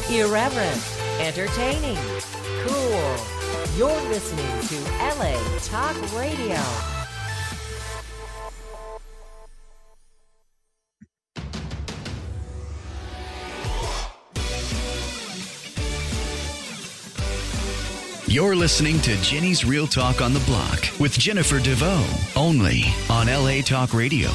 Irreverent, entertaining, cool. You're listening to LA Talk Radio. You're listening to Jenny's Real Talk on the Block with Jennifer DeVoe, only on LA Talk Radio.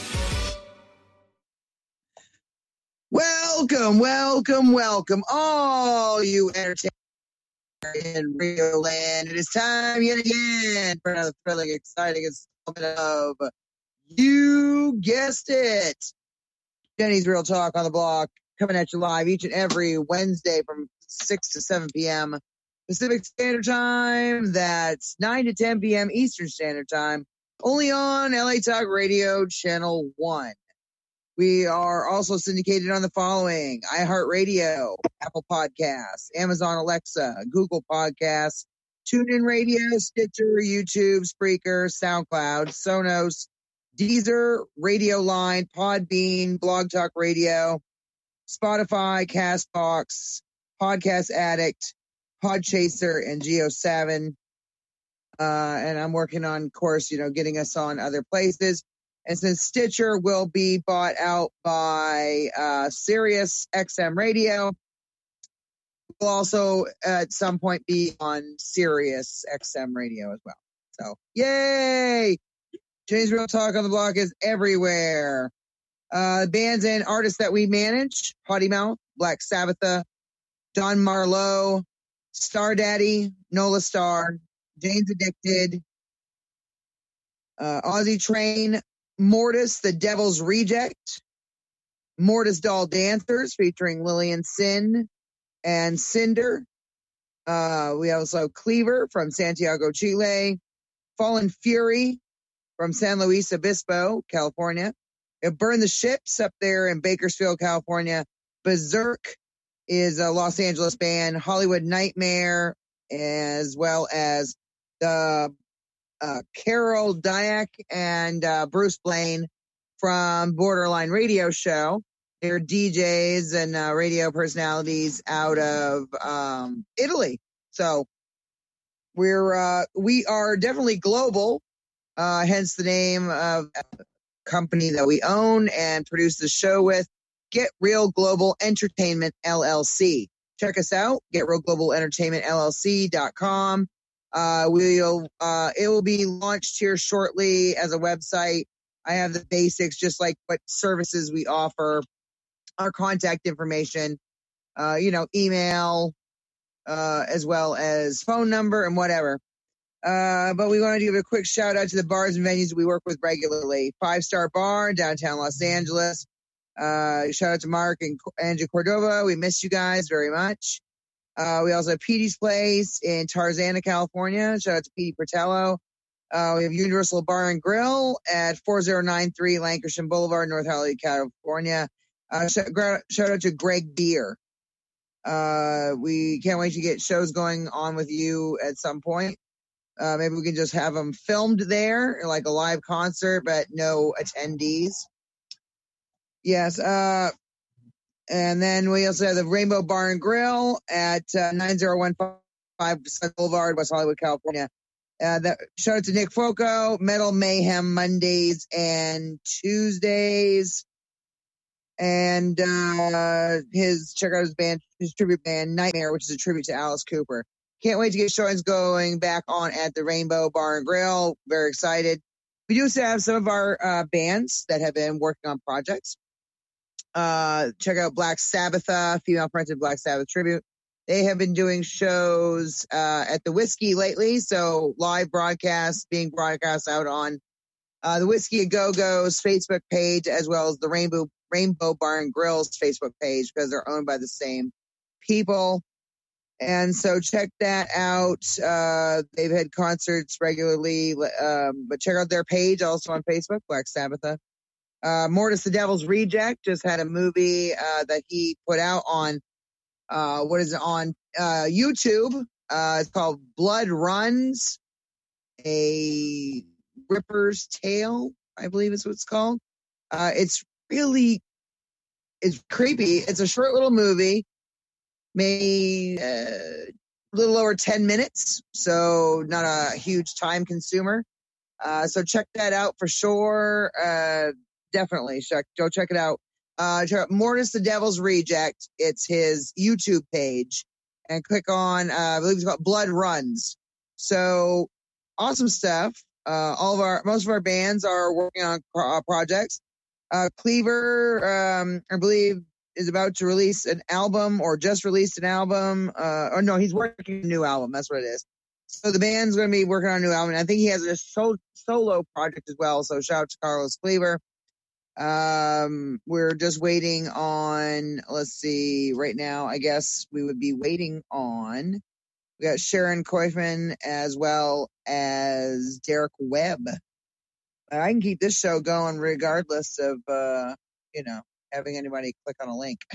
Welcome, all you entertainers in Radio Land. It is time yet again for another thrilling, exciting installment of, you guessed it, Jenny's Real Talk on the Block, coming at you live each and every Wednesday from 6 to 7 p.m. Pacific Standard Time. That's 9 to 10 p.m. Eastern Standard Time, only on LA Talk Radio Channel 1. We are also syndicated on the following: iHeartRadio, Apple Podcasts, Amazon Alexa, Google Podcasts, TuneIn Radio, Stitcher, YouTube, Spreaker, SoundCloud, Sonos, Deezer, Radio Line, Podbean, Blog Talk Radio, Spotify, CastBox, Podcast Addict, Podchaser, and Geo7. And I'm working on, of course, getting us on other places. And since Stitcher will be bought out by Sirius XM Radio, we'll also at some point be on Sirius XM Radio as well. So, yay! Jenny's Real Talk on the Block is everywhere. Bands and artists that we manage: Potty Mouth, Black Sabbath, Don Marlowe, Star Daddy, Nola Star, Jane's Addicted, Aussie Train, Mortis, The Devil's Reject, Mortis Doll Dancers featuring Lillian Sin and Cinder. We also Cleaver from Santiago, Chile, Fallen Fury from San Luis Obispo, California. Burn the Ships up there in Bakersfield, California. Berserk is a Los Angeles band. Hollywood Nightmare, as well as the Carol Dyack and Bruce Blaine from Borderline Radio Show. They're DJs and radio personalities out of Italy. So we are definitely global, hence the name of the company that we own and produce the show with, Get Real Global Entertainment LLC. Check us out, GetRealGlobalEntertainmentLLC.com. It will be launched here shortly as a website. I have the basics, just like what services we offer, our contact information, email, as well as phone number and whatever. But we want to give a quick shout out to the bars and venues we work with regularly. 5 Star Bar, downtown Los Angeles. Shout out to Mark and Andrew Cordova. We miss you guys very much. We also have Petey's Place in Tarzana, California. Shout out to Petey Pertello. We have Universal Bar and Grill at 4093 Lankershim Boulevard, North Hollywood, California. Shout out to Greg Beer. We can't wait to get shows going on with you at some point. Maybe we can just have them filmed there, like a live concert, but no attendees. Yes. And then we also have the Rainbow Bar and Grill at 9015 Boulevard, West Hollywood, California. Shout out to Nick Foco, Metal Mayhem Mondays and Tuesdays. And check out his tribute band, Nightmare, which is a tribute to Alice Cooper. Can't wait to get showings going back on at the Rainbow Bar and Grill. Very excited. We do have some of our bands that have been working on projects. Check out Black Sabbath, female fronted Black Sabbath tribute. They have been doing shows at the Whiskey lately, so live broadcasts being broadcast out on the Whiskey A Go-Go's Facebook page, as well as the Rainbow Bar and Grill's Facebook page, because they're owned by the same people. And so check that out. They've had concerts regularly, but check out their page also on Facebook, Black Sabbath. Mortis the Devil's Reject just had a movie that he put out on on YouTube. It's called Blood Runs, a Ripper's Tale, I believe is what it's called. It's creepy. It's a short little movie. maybe a little over 10 minutes, so not a huge time consumer. So check that out for sure. Definitely go check it out. Check out Mortis the Devil's Reject. It's his YouTube page, and click on, I believe it's called Blood Runs. So awesome stuff. Most of our bands are working on projects. Cleaver, I believe, is about to release an album or just released an album. Or no, he's working on a new album. That's what it is. So the band's going to be working on a new album. And I think he has a solo project as well. So shout out to Carlos Cleaver. We're just waiting on, let's see, right now, I guess we would be waiting on, we got Sharon Koifman as well as Derek Webb. I can keep this show going regardless of, having anybody click on a link.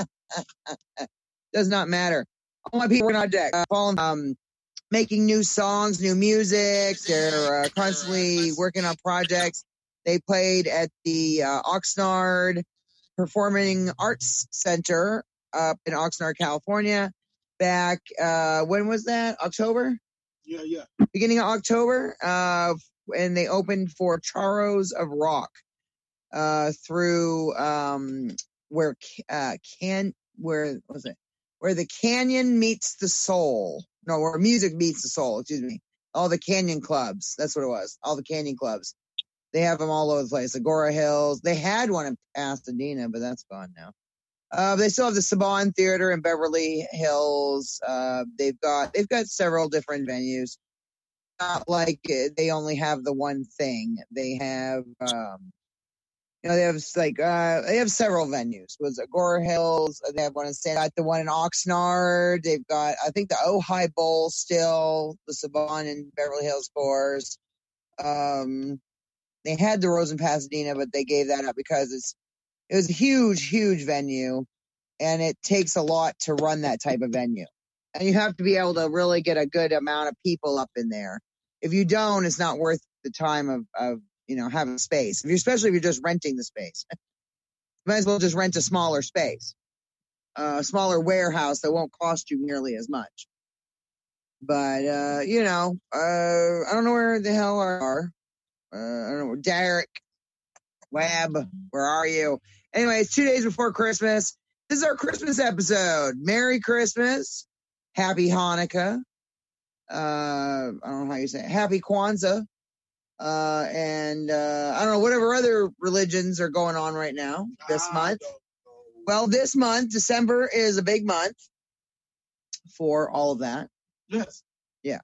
Does not matter. All my people are on deck. Making new songs, new music. They're constantly working on projects. They played at the Oxnard Performing Arts Center up in Oxnard, California. Back, when was that? October? Yeah. Beginning of October. And they opened for Charros of Rock through where the canyon meets the soul. No, where music meets the soul. Excuse me. All the canyon clubs. That's what it was. All the canyon clubs. They have them all over the place. Agora Hills. They had one in Pasadena, but that's gone now. They still have the Saban Theater in Beverly Hills. They've got several different venues. Not like they only have the one thing. They have, they have several venues. It was Agora Hills. They have one in the one in Oxnard. They've got, I think, the Ojai Bowl still, the Saban in Beverly Hills course. They had the Rose in Pasadena, but they gave that up because it was a huge, huge venue, and it takes a lot to run that type of venue. And you have to be able to really get a good amount of people up in there. If you don't, it's not worth the time of having space. Especially if you're just renting the space. You might as well just rent a smaller space. A smaller warehouse that won't cost you nearly as much. But, I don't know where the hell are. I don't know. Derek Webb, where are you? Anyway, it's 2 days before Christmas. This is our Christmas episode. Merry Christmas. Happy Hanukkah. I don't know how you say it. Happy Kwanzaa. And I don't know, whatever other religions are going on right now this month. Well, this month, December, is a big month for all of that. Yes. Yeah.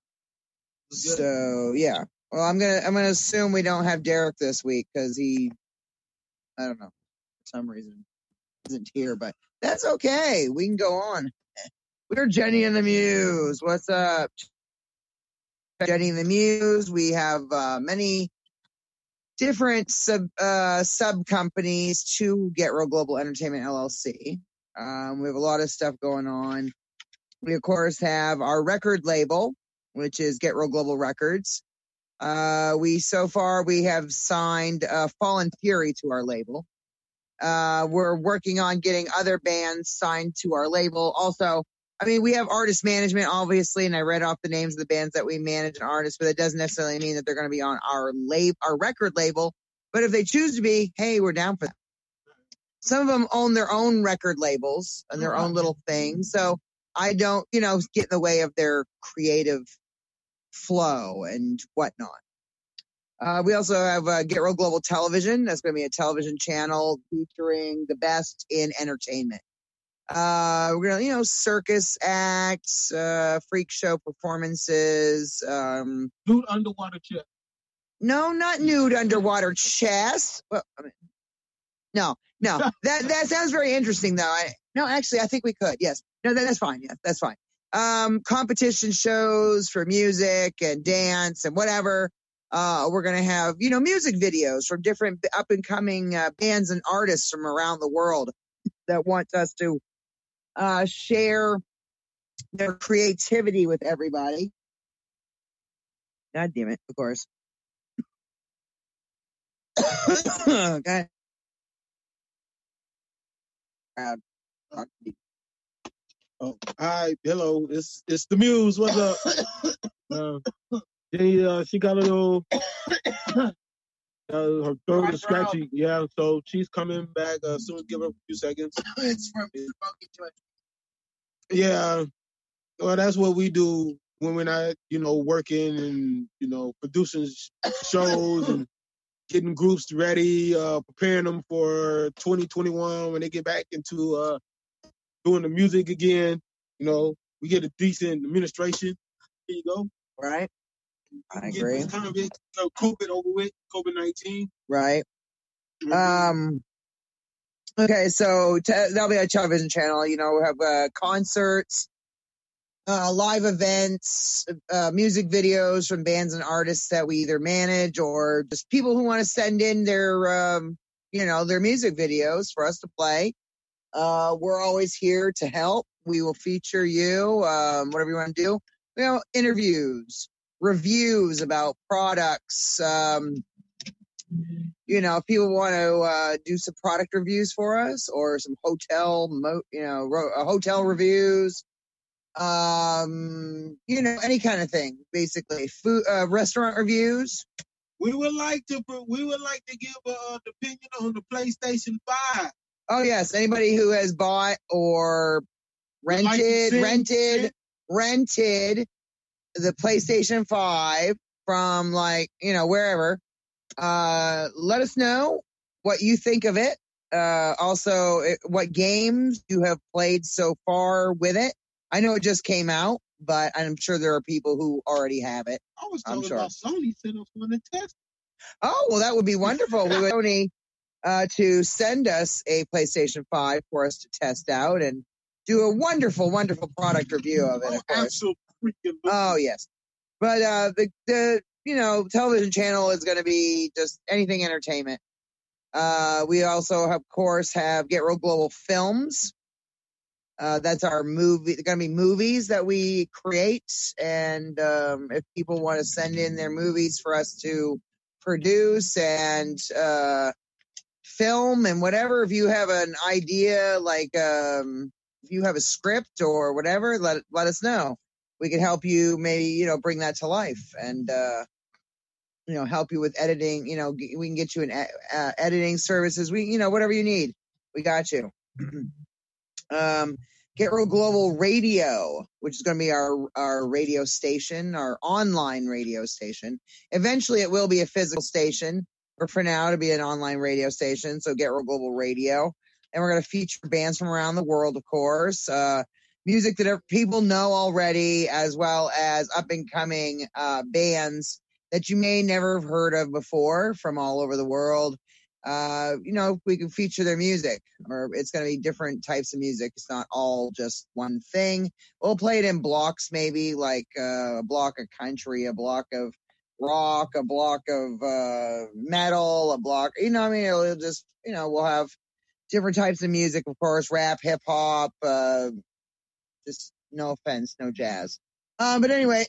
So, yeah. Well, I'm gonna assume we don't have Derek this week because he, I don't know, for some reason isn't here, but that's okay. We can go on. We're Jenny and the Muse. What's up? Jenny and the Muse. We have many different sub companies to Get Real Global Entertainment LLC. We have a lot of stuff going on. We of course have our record label, which is Get Real Global Records. We have signed Fallen Fury to our label. We're working on getting other bands signed to our label. Also, I mean, we have artist management, obviously, and I read off the names of the bands that we manage and artists, but it doesn't necessarily mean that they're going to be on our record label. But if they choose to be, hey, we're down for that. Some of them own their own record labels and their own little thing. So I don't, get in the way of their creative flow and whatnot. We also have Get Real Global Television. That's going to be a television channel featuring the best in entertainment. We're going to, circus acts, freak show performances. Nude underwater chest. No, not nude underwater chest. Well, no. That sounds very interesting, though. Actually, I think we could. Yes. No, that's fine. Yeah, that's fine. Competition shows for music and dance and whatever. We're going to have, music videos from different up and coming bands and artists from around the world that want us to share their creativity with everybody. God damn it, of course. Okay. Oh, hi, hello. It's the Muse. What's up? She got a little her throat is scratchy. Yeah, so she's coming back soon. Give her a few seconds. It's from Funky Joint. Yeah, well, that's what we do when we're not, working and producing shows and getting groups ready, preparing them for 2021 when they get back into doing the music again. We get a decent administration. Here you go. Right. I agree. Get kind of COVID over with, COVID-19. Right. Okay, so that'll be a television channel. We have concerts, live events, music videos from bands and artists that we either manage or just people who want to send in their, their music videos for us to play. We're always here to help. We will feature you, whatever you want to do. Interviews, reviews about products. If people want to do some product reviews for us or some hotel, hotel reviews, any kind of thing, basically food, restaurant reviews. We would like to give an opinion on the PlayStation 5. Oh yes, anybody who has bought or rented the PlayStation 5 from wherever. Let us know what you think of it. Also, what games you have played so far with it. I know it just came out, but I'm sure there are people who already have it. I was talking about Sony sent us one to test. Oh, well, that would be wonderful. We would Sony to send us a PlayStation 5 for us to test out and do a wonderful, wonderful product review of it. Of course. Absolutely. Oh, yes. But the television channel is going to be just anything entertainment. We also, of course, have Get Real Global Films. That's our movie. Going to be movies that we create. And if people want to send in their movies for us to produce and film and whatever, if you have an idea, if you have a script or whatever, let us know. We can help you maybe, bring that to life and, help you with editing. We can get you an editing services. Whatever you need, we got you. Get Real Global Radio, which is going to be our radio station, our online radio station. Eventually it will be a physical station, but for now it'll be an online radio station. So Get Real Global Radio. And we're going to feature bands from around the world, of course. Music that people know already, as well as up and coming bands that you may never have heard of before from all over the world. We can feature their music, or it's going to be different types of music. It's not all just one thing. We'll play it in blocks, maybe like a block of country, a block of rock, a block of metal, a block, it'll just, we'll have different types of music, of course, rap, hip hop, just no offense, no jazz. But anyway,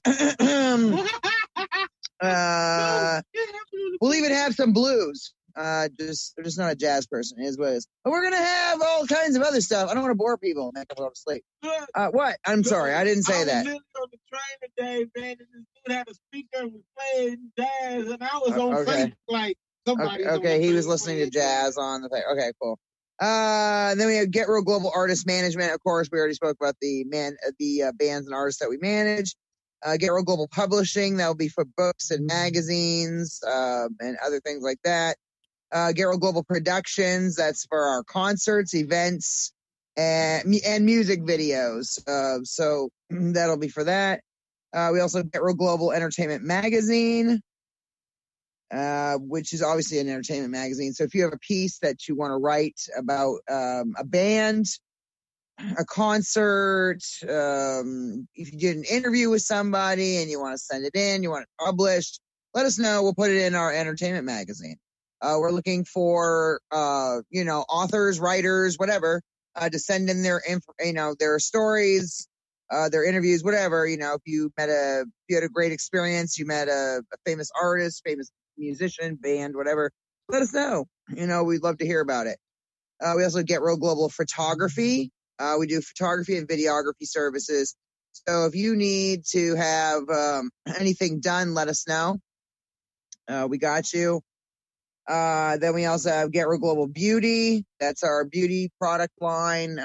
we'll even have some blues. Just not a jazz person, is what it is. But we're gonna have all kinds of other stuff. I don't want to bore people and make them go to sleep. What? I'm sorry, I didn't say that. I was on the train today, man, and this dude had a speaker and was playing jazz, and I was on Facebook like somebody. Okay, he was listening to jazz on the thing. Okay, cool. Then we have Get Real Global Artist Management. Of course, we already spoke about the bands and artists that we manage. Get Real Global Publishing, that will be for books and magazines, and other things like that. Get Real Global Productions, that's for our concerts, events, and music videos. So that'll be for that. We also have Get Real Global Entertainment Magazine, which is obviously an entertainment magazine. So if you have a piece that you want to write about a band, a concert, if you did an interview with somebody and you want to send it in, you want it published, let us know. We'll put it in our entertainment magazine. We're looking for, authors, writers, whatever, to send in their stories, their interviews, whatever. If you had a great experience, you met a famous artist, famous musician, band, whatever, let us know. We'd love to hear about it. We also get Real Global Photography. We do photography and videography services. So if you need to have anything done, let us know. We got you. Then we also have Get Real Global Beauty. That's our beauty product line.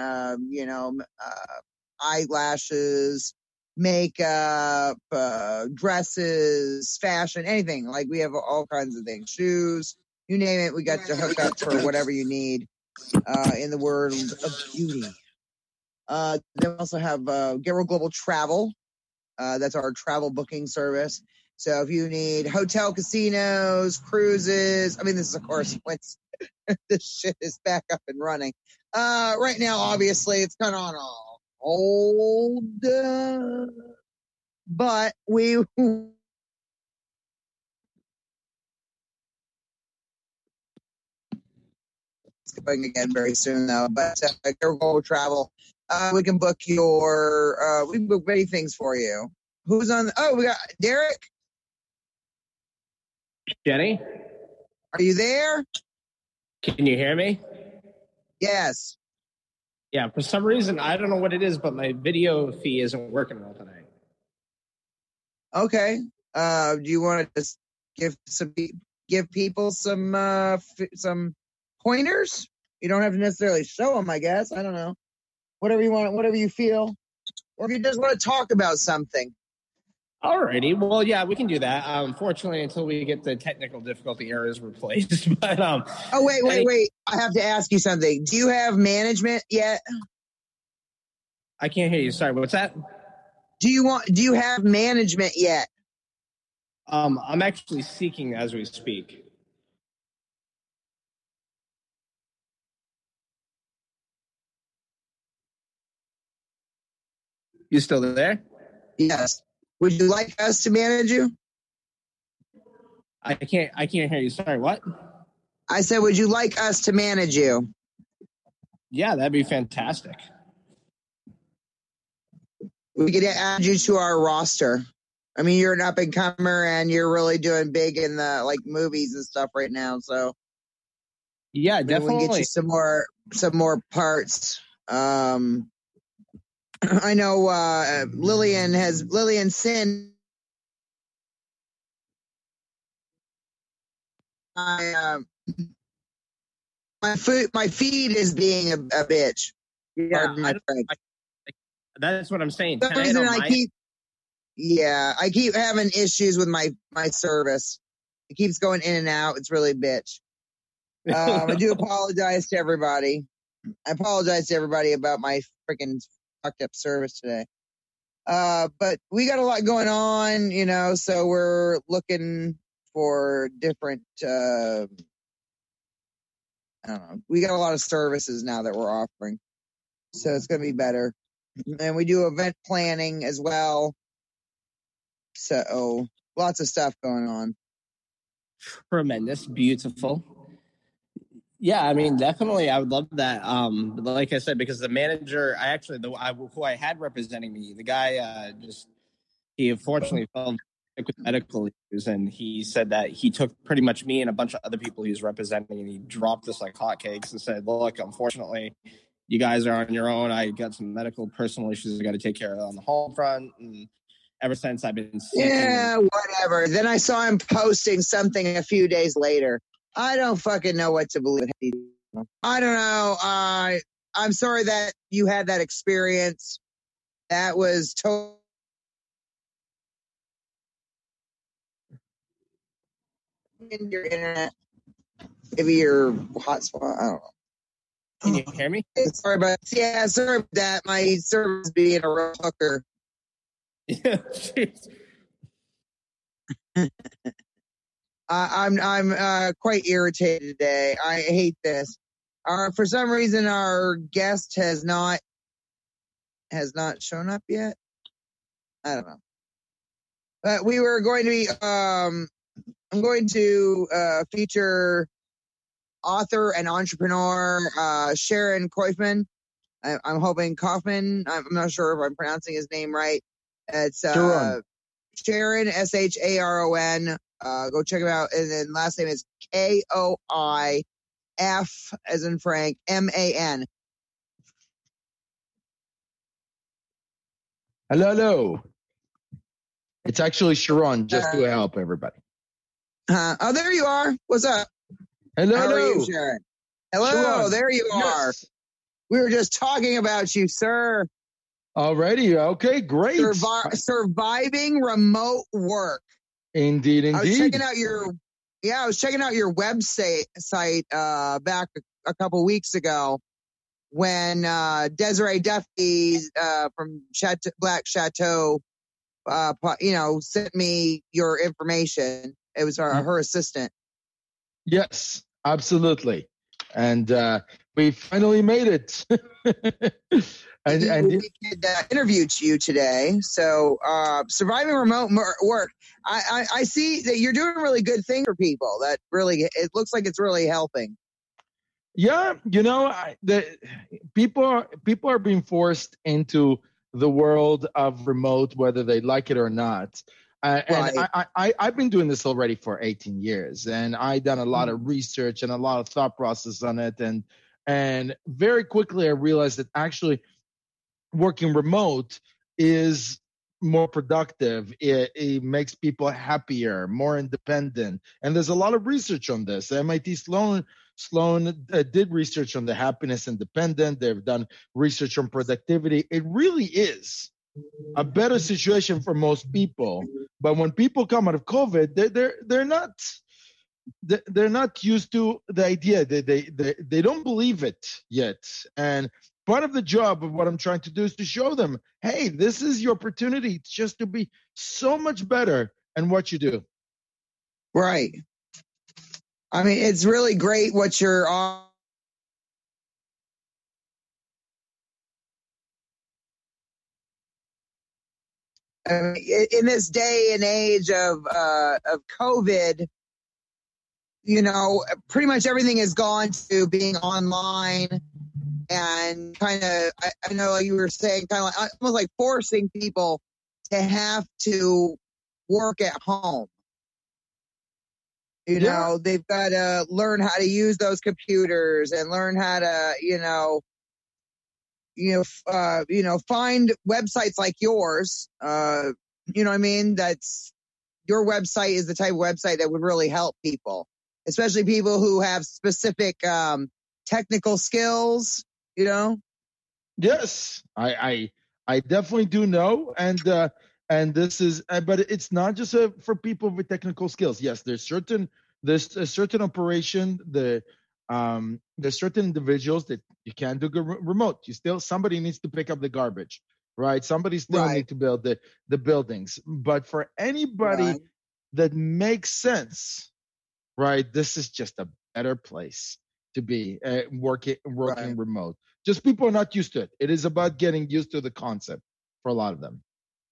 Eyelashes, makeup, dresses, fashion, anything. Like we have all kinds of things. Shoes, you name it. We got the hookups for whatever you need in the world of beauty. Then we also have Get Real Global Travel. That's our travel booking service. So if you need hotel, casinos, cruises, I mean, this is, of course, once this shit is back up and running. Right now, obviously, it's kind of on a hold, but we... It's going again very soon, though. But Global Travel, we can book we can book many things for you. Who's on? We got Derek. Jenny? Are you there? Can you hear me? Yes. Yeah, for some reason, I don't know what it is, but my video feed isn't working well tonight. Okay. Do you want to just give people some pointers? You don't have to necessarily show them, I guess. I don't know. Whatever you want, whatever you feel. Or if you just want to talk about something. Alrighty, well, yeah, we can do that. Unfortunately, until we get the technical difficulty errors replaced. But wait! I have to ask you something. Do you have management yet? I can't hear you. Sorry, what's that? Do you have management yet? I'm actually seeking as we speak. You still there? Yes. Would you like us to manage you? I can't hear you. Sorry, what? I said, would you like us to manage you? Yeah, that'd be fantastic. We could add you to our roster. I mean, you're an up and comer and you're really doing big in the movies and stuff right now. So yeah, definitely. We can get you some more parts. I know Lillian Sin. My feed is being a bitch. Yeah, that's what I'm saying. For some reason, I keep having issues with my service. It keeps going in and out. It's really bitch. I do apologize to everybody. I apologize to everybody about my freaking fucked up service today. But we got a lot going on, so we're looking for different, I don't know. We got a lot of services now that we're offering. So it's going to be better. And we do event planning as well. So lots of stuff going on. Tremendous. Beautiful. Yeah, I mean, definitely, I would love that. Like I said, because the manager, who I had representing me, the guy he unfortunately fell sick with medical issues, and he said that he took pretty much me and a bunch of other people he was representing, and he dropped us like hotcakes and said, "Look, unfortunately, you guys are on your own. I got some medical personal issues I got to take care of on the home front." And ever since I've been sick. Yeah, whatever. Then I saw him posting something a few days later. I don't fucking know what to believe. I don't know. I'm sorry that you had that experience. That was totally. In your internet, maybe your hotspot. I don't know. Can you hear me? Sorry about that. My service being a real hooker. Yeah. I'm quite irritated today. I hate this. For some reason, our guest has not shown up yet. I don't know. But we were going to be. I'm going to feature author and entrepreneur Sharon Kaufman. I'm hoping Kaufman. I'm not sure if I'm pronouncing his name right. It's Sharon, Sharon. Go check him out. And then last name is Koif as in Frank, MAN. Hello. It's actually Sharon, just to help everybody. Oh, there you are. What's up? Hello. How are you, Sharon? Hello, Sharon. there you are. Yes. We were just talking about you, sir. Already? Okay, great. Surviving remote work. Indeed. I was checking out your website back a couple weeks ago when Desiree Duffy from Black Chateau sent me your information. It was her assistant. Yes, absolutely. And we finally made it. We interviewed you today. So surviving remote work. I see that you're doing a really good thing for people. That really, it looks like it's really helping. Yeah, people are being forced into the world of remote, whether they like it or not. And I've been doing this already for 18 years, and I've done a lot of research and a lot of thought process on it. And very quickly, I realized that actually working remote is more productive. It makes people happier, more independent. And there's a lot of research on this. MIT Sloan did research on the happiness independent. They've done research on productivity. It really is a better situation for most people. But when people come out of COVID, they're not used to the idea. They don't believe it yet. And part of the job of what I'm trying to do is to show them, hey, this is your opportunity just to be so much better in what you do. Right. I mean, it's really great what you're on. I mean, in this day and age of COVID, pretty much everything has gone to being online, and kind of, I know you were saying, kind of almost like forcing people to have to work at home. They've got to learn how to use those computers and learn how to, find websites like yours. You know what I mean? That's your website is the type of website that would really help people, especially people who have specific technical skills. Yes, I definitely do know, and this is, but it's not just for people with technical skills. Yes, there's a certain operation. There's certain individuals that you can't do remote. Somebody needs to pick up the garbage, right? Somebody still needs to build the buildings. But for anybody that makes sense, right? This is just a better place to be working remote. Just people are not used to it. It is about getting used to the concept for a lot of them.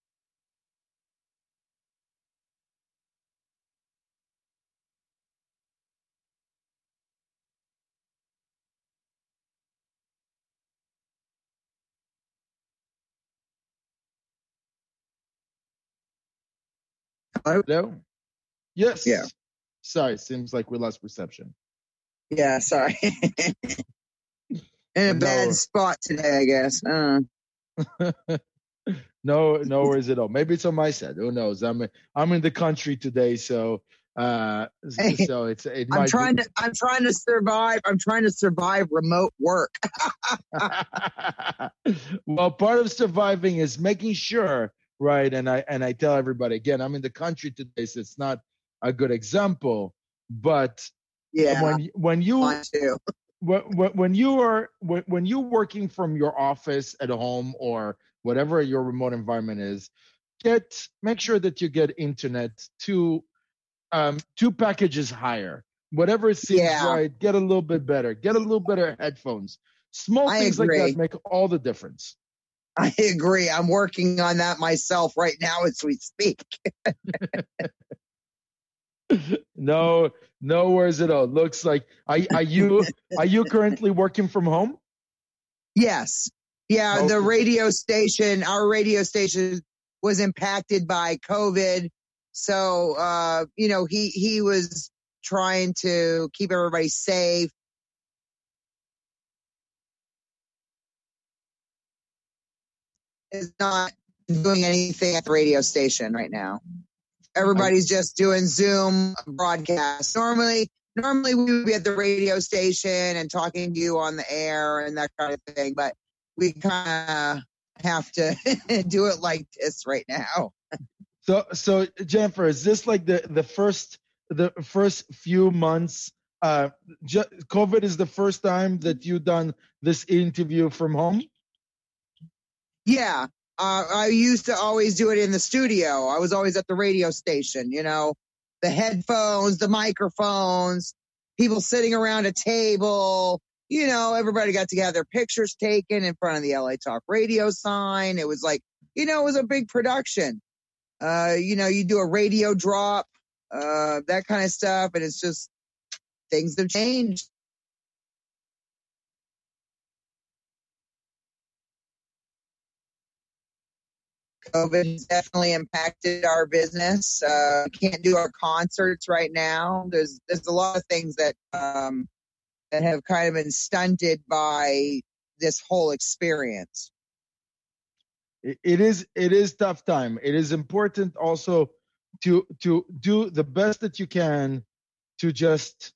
Hello? Yes. Yeah. Sorry, seems like we lost reception. Yeah, sorry. In a bad spot today, I guess. No worries at all. Maybe it's on my side. Who knows? I'm in the country today, so so it I'm trying to survive. I'm trying to survive remote work. Well, part of surviving is making sure, right? And I tell everybody again, I'm in the country today, so it's not a good example. But yeah, when you're working from your office at home or whatever your remote environment is, make sure that you get internet to 2 packages higher. Whatever seems right, get a little bit better. Get a little better headphones. Small things like that make all the difference. I agree. I'm working on that myself right now as we speak. No worries at all. Looks like are you currently working from home? Yes. Yeah, okay. Our radio station was impacted by COVID. So he was trying to keep everybody safe. Is not doing anything at the radio station right now. Everybody's just doing Zoom broadcasts. Normally we would be at the radio station and talking to you on the air and that kind of thing, but we kind of have to do it like this right now. So Jennifer, is this like the first few months? COVID is the first time that you've done this interview from home? Yeah. I used to always do it in the studio. I was always at the radio station, the headphones, the microphones, people sitting around a table, everybody got to have their pictures taken in front of the LA Talk Radio sign. It was like, it was a big production. You do a radio drop, that kind of stuff. And it's just, things have changed. COVID has definitely impacted our business. We can't do our concerts right now. There's a lot of things that have kind of been stunted by this whole experience. It is tough time. It is important also to do the best that you can to just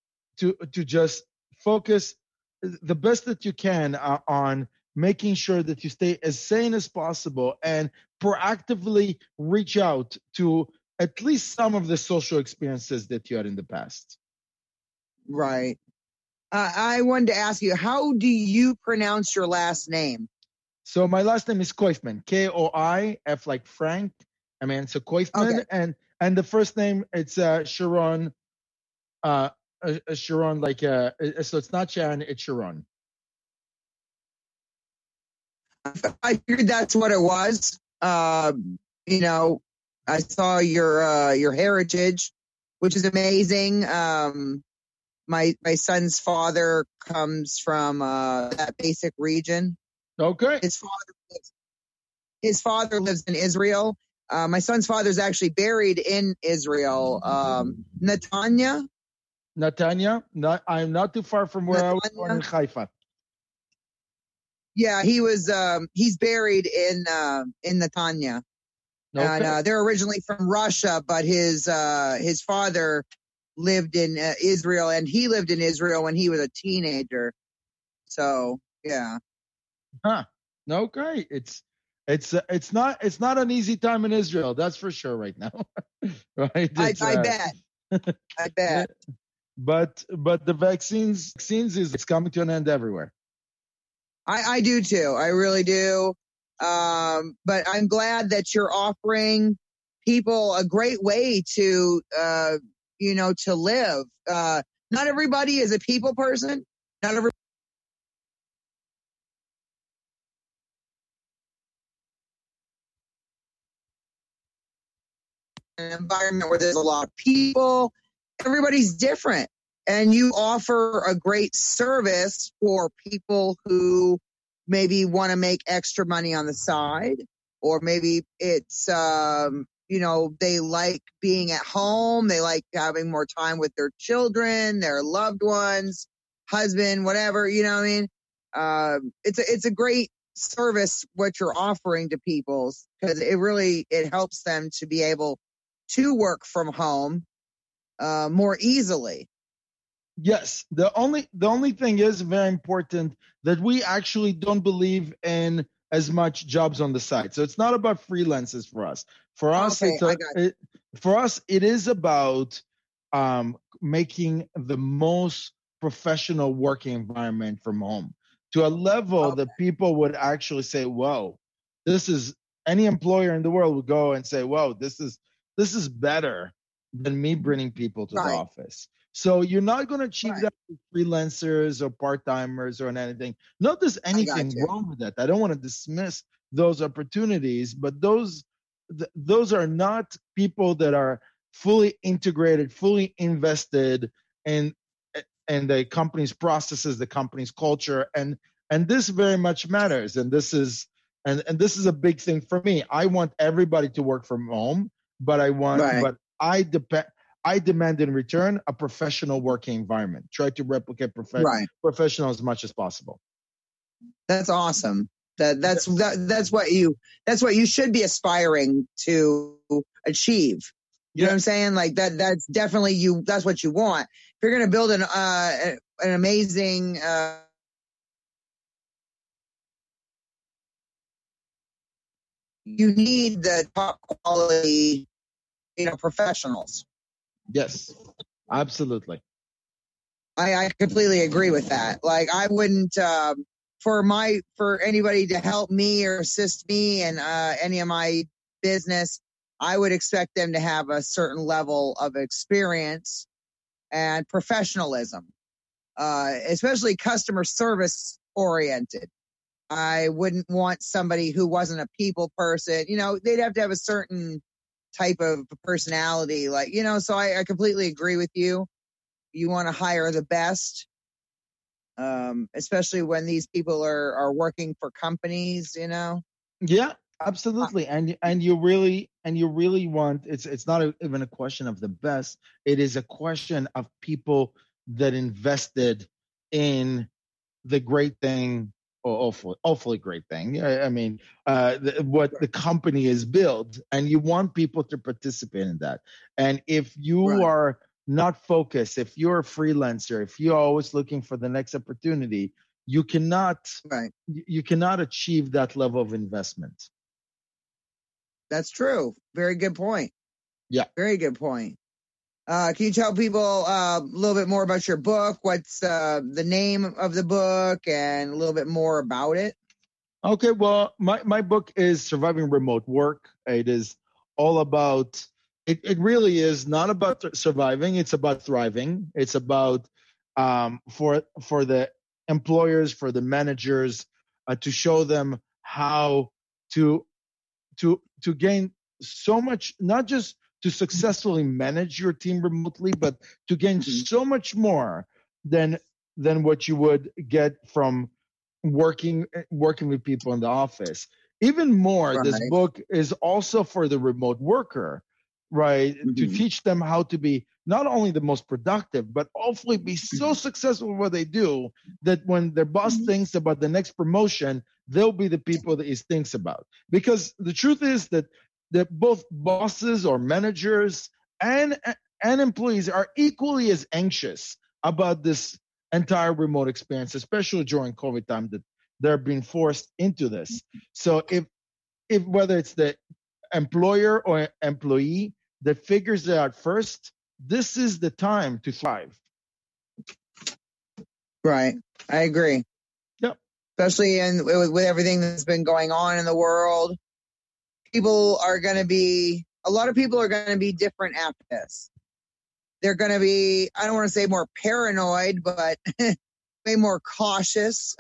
focus the best that you can on making sure that you stay as sane as possible and proactively reach out to at least some of the social experiences that you had in the past. Right. I wanted to ask you, how do you pronounce your last name? So my last name is Koifman, Koif like Frank. I mean, it's a Koifman, okay. and the first name it's Sharon. Sharon, like so it's not Sharon, it's Sharon. I figured that's what it was. I saw your heritage, which is amazing. My son's father comes from that basic region. Okay. His father lives in Israel. My son's father is actually buried in Israel. Netanya. I'm not too far from where I was born in Haifa. Yeah, he's buried in Netanya. Okay. And they're originally from Russia, but his father lived in Israel, and he lived in Israel when he was a teenager. So, yeah. Huh. Okay. It's not an easy time in Israel, that's for sure right now. Right? I bet. I bet. But the vaccines it's coming to an end everywhere. I do too. I really do. But I'm glad that you're offering people a great way to to live. Not everybody is a people person. Not everybody. An environment where there's a lot of people. Everybody's different. And you offer a great service for people who maybe want to make extra money on the side, or maybe it's, they like being at home. They like having more time with their children, their loved ones, husband, whatever, you know what I mean? It's a great service what you're offering to people, because it helps them to be able to work from home more easily. Yes, the only thing is very important that we actually don't believe in as much jobs on the side. So it's not about freelancers for us. For us, it is about making the most professional working environment from home to a level that people would actually say, "Whoa, this is." Any employer in the world would go and say, "Whoa, this is better than me bringing people to the office." So you're not going to achieve that with freelancers or part-timers or anything. Not there's anything wrong with that. I don't want to dismiss those opportunities, but those are not people that are fully integrated, fully invested in the company's processes, the company's culture, and this very much matters. And this is a big thing for me. I want everybody to work from home, but I demand in return a professional working environment. Try to replicate professional as much as possible. That's awesome. That's what you should be aspiring to achieve. You know what I'm saying? Like that's definitely that's what you want. If you're going to build an amazing, you need the top quality, professionals. Yes, absolutely. I completely agree with that. Like I wouldn't, for anybody to help me or assist me in any of my business, I would expect them to have a certain level of experience and professionalism, especially customer service oriented. I wouldn't want somebody who wasn't a people person. They'd have to have a certain type of personality, so I completely agree with you. You want to hire the best, especially when these people are working for companies, Yeah, absolutely. And you really want, it's not even a question of the best. It is a question of people that invested in the great thing, or awfully great thing. I mean, what the company is built, and you want people to participate in that. And if you are not focused, if you're a freelancer, if you're always looking for the next opportunity, you cannot achieve that level of investment. That's true. Very good point. Yeah. Very good point. Can you tell people a little bit more about your book? What's the name of the book and a little bit more about it? Okay, well, my book is Surviving Remote Work. It is all about, it really is not about surviving. It's about thriving. It's about for the employers, for the managers, to show them how to gain so much, not just to successfully manage your team remotely, but to gain so much more than what you would get from working with people in the office. Even more, this book is also for the remote worker, right? To teach them how to be not only the most productive, but hopefully be so successful in what they do that when their boss thinks about the next promotion, they'll be the people that he thinks about. Because the truth is that both bosses or managers and employees are equally as anxious about this entire remote experience, especially during COVID time, that they're being forced into this. So if whether it's the employer or employee that figures it out first, this is the time to thrive. Right. I agree. Yep. Especially with everything that's been going on in the world. A lot of people are going to be different after this. They're going to be, I don't want to say more paranoid, but way more cautious.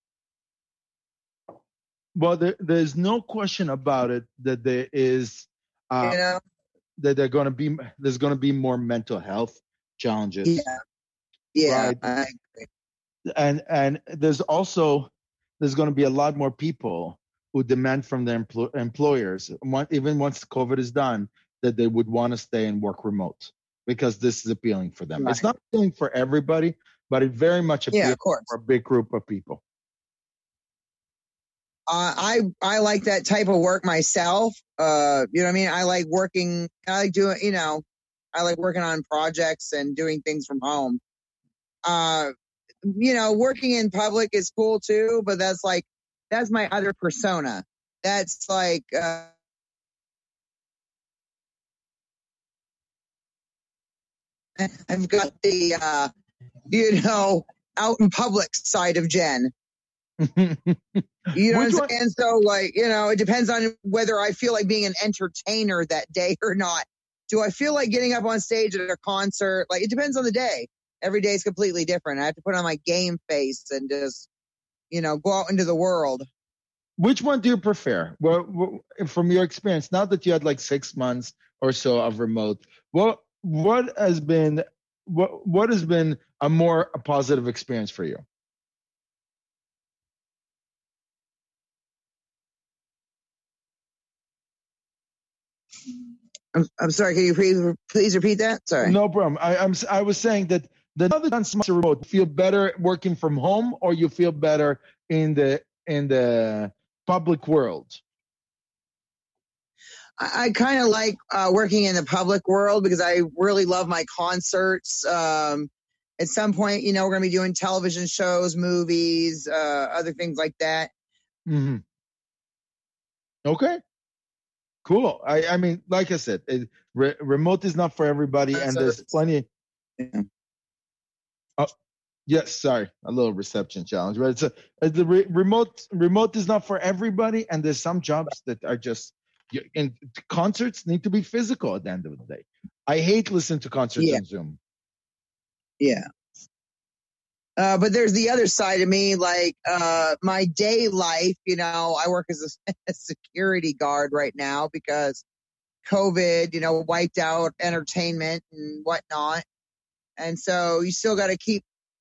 Well, there's no question about it that there is, that there's going to be more mental health challenges. Yeah, right? I agree. And there's going to be a lot more people who demand from their employers, even once COVID is done, that they would want to stay and work remote because this is appealing for them. Right. It's not appealing for everybody, but it very much appeals for a big group of people. I like that type of work myself. You know what I mean? I like working on projects and doing things from home. Working in public is cool too, but that's my other persona. That's like, I've got the, out in public side of Jen. You know what I'm saying? So it depends on whether I feel like being an entertainer that day or not. Do I feel like getting up on stage at a concert? Like, it depends on the day. Every day is completely different. I have to put on my game face and just, go out into the world. Which one do you prefer? Well, from your experience, now that you had like 6 months or so of remote, what has been a more positive experience for you? I'm sorry. Can you please repeat that? Sorry. No problem. I was saying that the other than remote, feel better working from home, or you feel better in the public world? I kind of like working in the public world because I really love my concerts. At some point, we're going to be doing television shows, movies, other things like that. Mm-hmm. Okay. Cool. I mean, like I said, remote is not for everybody, and there's plenty. Yeah. Oh, yes. Sorry, a little reception challenge, but remote is not for everybody, and there's some jobs that are just. And concerts need to be physical at the end of the day. I hate listening to concerts on Zoom. Yeah. But there's the other side of me, like my day life, I work as a security guard right now because COVID, wiped out entertainment and whatnot. And so you still got to keep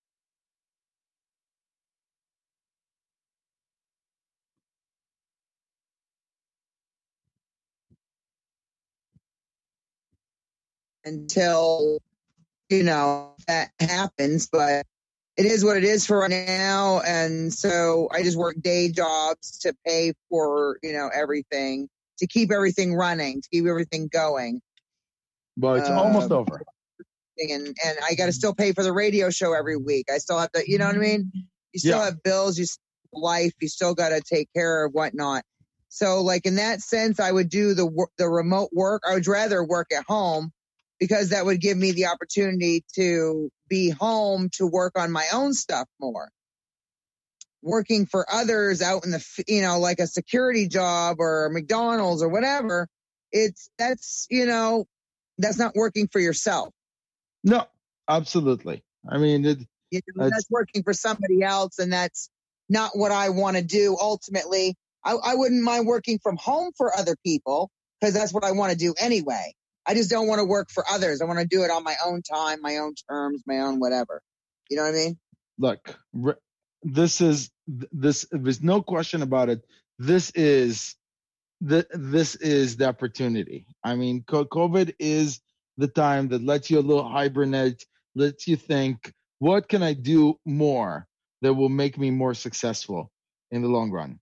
until, that happens. But it is what it is for right now. And so I just work day jobs to pay for, everything, to keep everything running, to keep everything going. But it's almost over. And I got to still pay for the radio show every week. I still have to, you know what I mean? You still have bills, you still have life, you still got to take care of whatnot. So like in that sense, I would do the remote work. I would rather work at home because that would give me the opportunity to be home to work on my own stuff more. Working for others out in the, like a security job or McDonald's or whatever, that's not working for yourself. No, absolutely. I mean, that's working for somebody else, and that's not what I want to do. Ultimately, I wouldn't mind working from home for other people because that's what I want to do anyway. I just don't want to work for others. I want to do it on my own time, my own terms, my own whatever. You know what I mean? Look, there's no question about it. This is the opportunity. I mean, COVID is the time that lets you a little hibernate, lets you think, what can I do more that will make me more successful in the long run?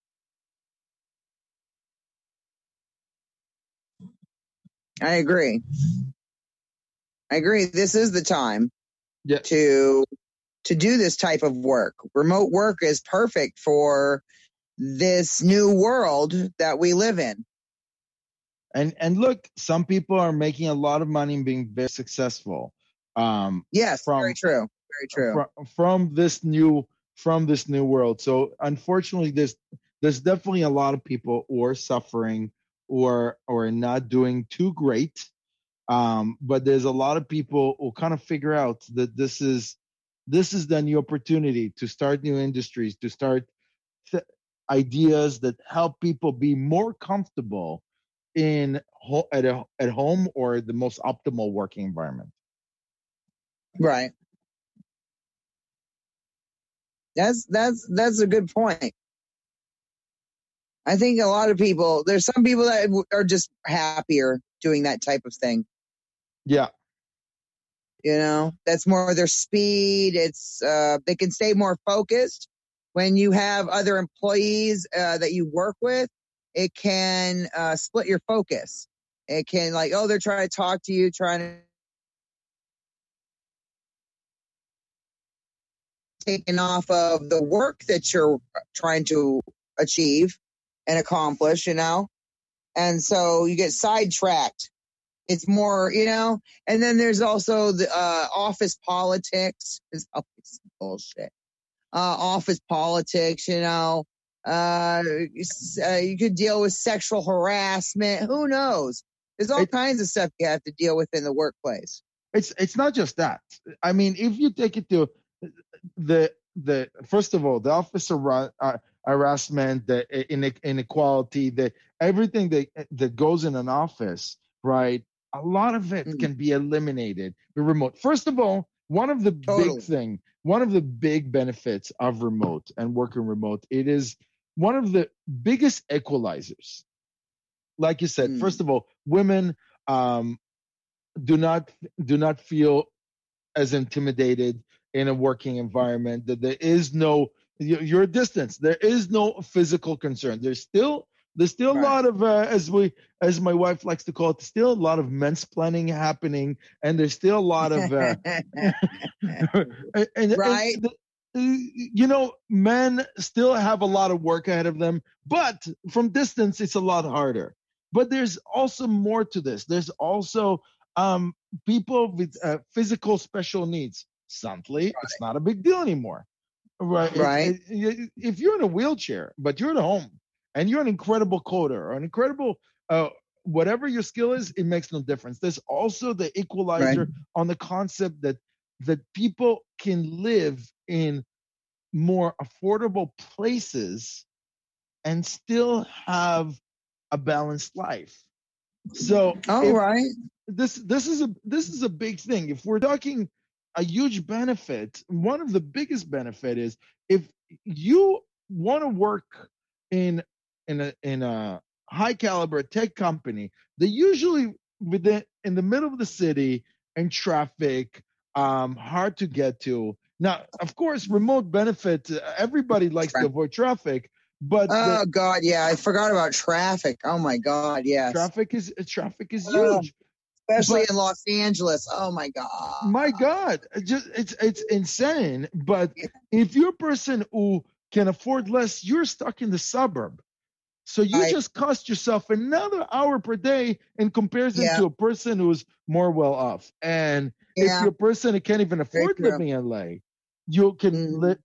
I agree. This is the time to do this type of work. Remote work is perfect for this new world that we live in. And look, some people are making a lot of money and being very successful. Yes, very true. Very true. From this new world. So unfortunately, there's definitely a lot of people who are suffering or not doing too great. But there's a lot of people who kind of figure out that this is the new opportunity to start new industries, to start ideas that help people be more comfortable at home or the most optimal working environment. Right. That's a good point. I think a lot of people, there's some people that are just happier doing that type of thing. Yeah. That's more their speed. It's, they can stay more focused. When you have other employees, that you work with, it can, split your focus. It can they're trying to talk to you, trying to taken off of the work that you're trying to achieve and accomplish, and so you get sidetracked. It's more, and then there's also the office politics. It's always bullshit. Office politics, you could deal with sexual harassment. Who knows? There's all kinds of stuff you have to deal with in the workplace. It's not just that. I mean, if you take it to the first of all, the office harassment, the inequality, everything that goes in an office, right? A lot of it can be eliminated with remote. First of all, one of the big benefits of remote and working remote, it is one of the biggest equalizers. Like you said, first of all, women do not feel as intimidated in a working environment, that there is no your distance. There is no physical concern. There's still a lot of as my wife likes to call it, still a lot of mansplaining happening, and there's still a lot of men still have a lot of work ahead of them, but from distance it's a lot harder. But there's also more to this. There's also people with physical special needs. Suddenly, it's not a big deal anymore. Right. If you're in a wheelchair, but you're at home and you're an incredible coder or an incredible whatever your skill is, it makes no difference. There's also the equalizer on the concept that people can live in more affordable places and still have a balanced life. So, this is a big thing. If we're talking a huge benefit, one of the biggest benefit is if you want to work in a high caliber tech company, they usually in the middle of the city and traffic, hard to get to. Now, of course, remote benefit, everybody likes to avoid traffic, but God, yeah, I forgot about traffic. Oh my God, yes. Traffic is huge. Especially in Los Angeles. Oh my God. My God. It's insane. But if you're a person who can afford less, you're stuck in the suburb. So you just cost yourself another hour per day in comparison to a person who's more well off. And if you're a person who can't even afford living in LA, you can live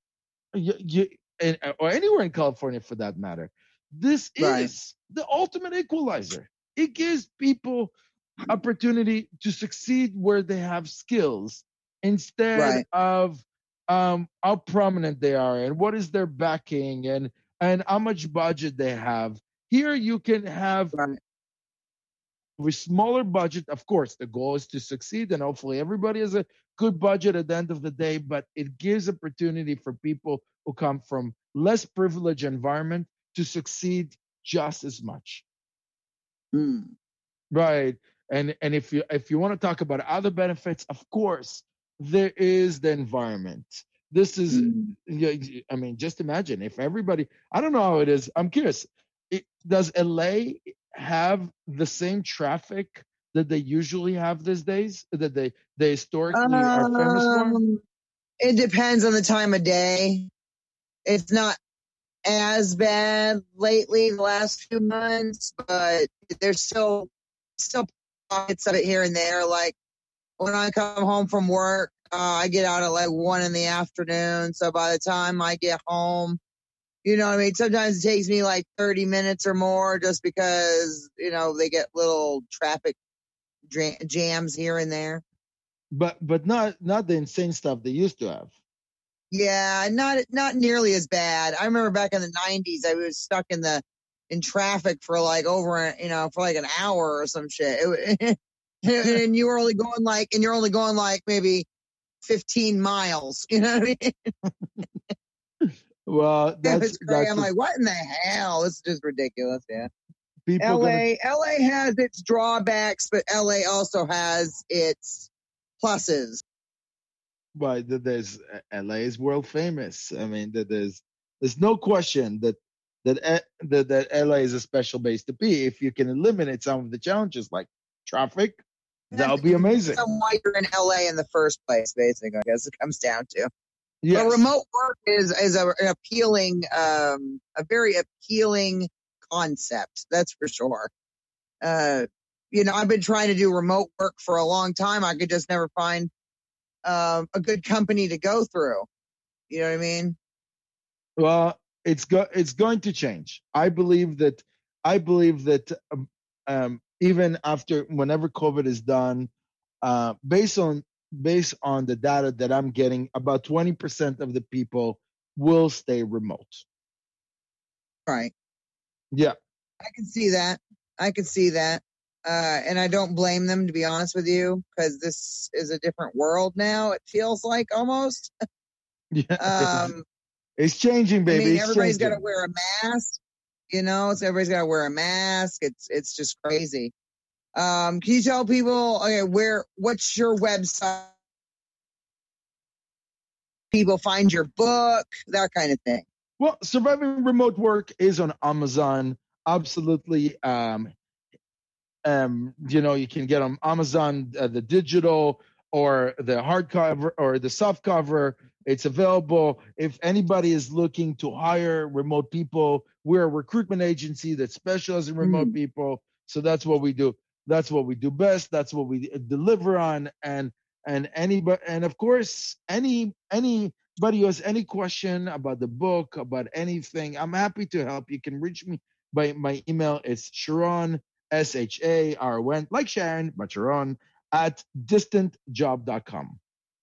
or anywhere in California for that matter. This is the ultimate equalizer. It gives people opportunity to succeed where they have skills instead of how prominent they are and what is their backing and how much budget they have. Here you can have with smaller budget. Of course, the goal is to succeed, and hopefully everybody has a good budget at the end of the day, but it gives opportunity for people who come from less privileged environment to succeed just as much. Right. And if you want to talk about other benefits, of course, there is the environment. This is, I mean, just imagine if everybody, I don't know how it is. I'm curious. Does LA have the same traffic that they usually have these days, that they historically are famous for? It depends on the time of day. It's not as bad lately the last few months, but there's still pockets of it here and there. Like when I come home from work, I get out at like 1 PM. So by the time I get home, you know what I mean? Sometimes it takes me like 30 minutes or more just because, they get little traffic jams here and there. But not the insane stuff they used to have. Yeah, not nearly as bad. I remember back in the 90s, I was stuck in traffic for like for like an hour or some shit. And you're only going like maybe 15 miles. You know what I mean? Well, that's I'm like, what in the hell? This is just ridiculous. Yeah. LA has its drawbacks, but LA also has its pluses. Well, there's LA is world famous. I mean, there's no question that LA is a special place to be. If you can eliminate some of the challenges like traffic, that'll be amazing. That's why you're in LA in the first place, basically. I guess it comes down to. Yes. But remote work is an appealing, a very appealing concept. That's for sure. I've been trying to do remote work for a long time. I could just never find a good company to go through. You know what I mean? Well, it's going to change. I believe that even after whenever COVID is done, based on the data that I'm getting, about 20% of the people will stay remote. Right. Yeah. I can see that. And I don't blame them, to be honest with you, because this is a different world now. It feels like almost. Yeah. It's changing, baby. I mean, everybody's got to wear a mask. So everybody's got to wear a mask. It's just crazy. Can you tell people, what's your website? people find your book, that kind of thing? Well, Surviving Remote Work is on Amazon. Absolutely. You can get on Amazon the digital or the hardcover or the soft cover. It's available. If anybody is looking to hire remote people, we're a recruitment agency that specializes in remote people. So that's what we do. That's what we do best. That's what we deliver on. And anybody, and of course, anybody who has any question about the book, about anything, I'm happy to help. You can reach me by my email. It's Sharon, SHARON, like Sharon, but Sharon, at distantjob.com.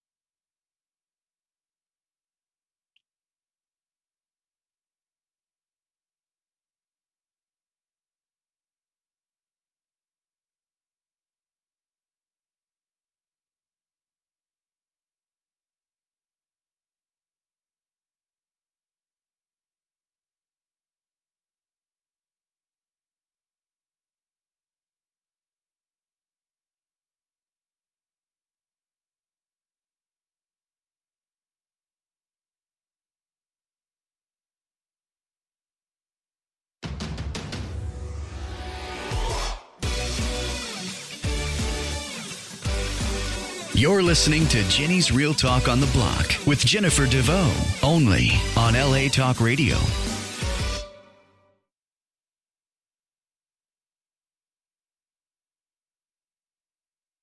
You're listening to Jenny's Real Talk on the Block with Jennifer DeVoe, only on LA Talk Radio.